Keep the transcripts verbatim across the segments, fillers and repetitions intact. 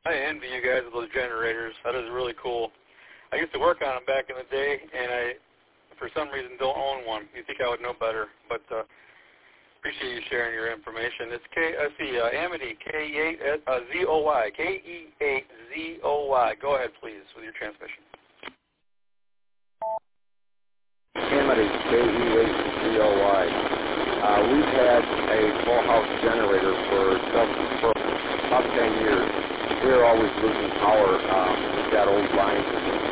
I envy you guys with those generators. That is really cool. I used to work on them back in the day, and I, for some reason, don't own one. You'd think I would know better, but uh, appreciate you sharing your information. It's K, I see, uh, Amity, K E eight Z O Y, K E eight Z O Y. Go ahead, please, with your transmission. Amity, K E eight Z O Y. Uh, we've had a full house generator for, for about ten years. We're always losing power. Um, we've got old lines,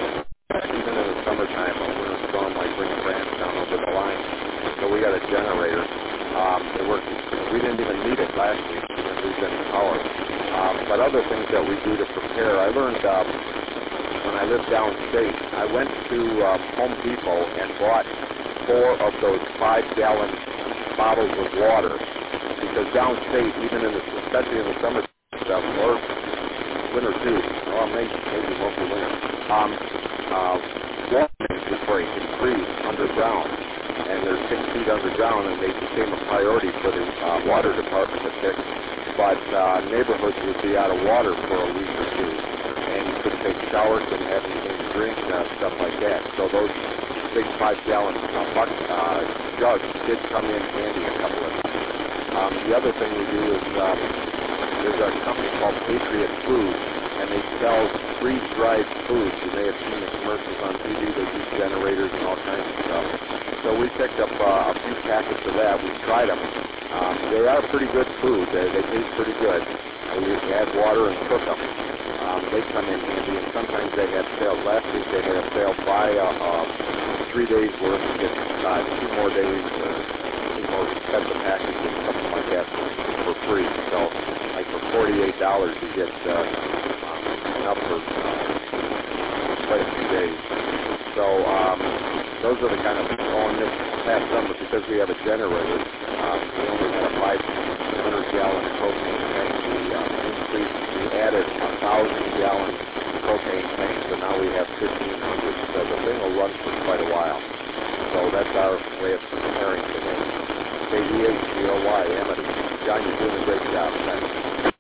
even in the summertime, a winter storm might bring a branch down over the line. So we got a generator. Um, it works. We didn't even need it last week. We didn't lose any power. Um, but other things that we do to prepare, I learned uh, when I lived downstate, I went to uh, Home Depot and bought four of those five-gallon bottles of water, because downstate, even in the, especially in the summer stuff, or winter too, or maybe, maybe won't be winter, um, uh, water is break and freeze underground, and they're six feet underground, and they became a priority for the uh, water department to fix, but uh, neighborhoods would be out of water for a week or two, and you couldn't take showers and have anything to drink, uh, stuff like that. So those big five-gallon uh, buck, uh, jugs did come in handy a couple of times. Um, the other thing we do is um, there's a company called Patriot Food, and they sell freeze-dried foods. You may have seen the commercials on T V. They use generators and all kinds of stuff. So we picked up uh, a few packets of that. We tried them. Um, they are pretty good food. They, they taste pretty good. Uh, we add water and cook them. Um, they come in handy, and sometimes they have sales. Last week they had a sale, buy uh, uh, three days worth and get uh, two more days or two more sets of packages, something like that, for free. So, like for forty-eight dollars you get uh, um, enough for uh, quite a few days. So um, those are the kind of things going this past summer, because we have a generator. Um, we only had a five hundred gallon propane tank. We uh, increased, we added a thousand gallon propane tank, so now we have fifteen hundred. So the thing will run for quite a while. So that's our way of preparing today. K E eight Z O Y, Amity. John, you're doing a great job. Thanks.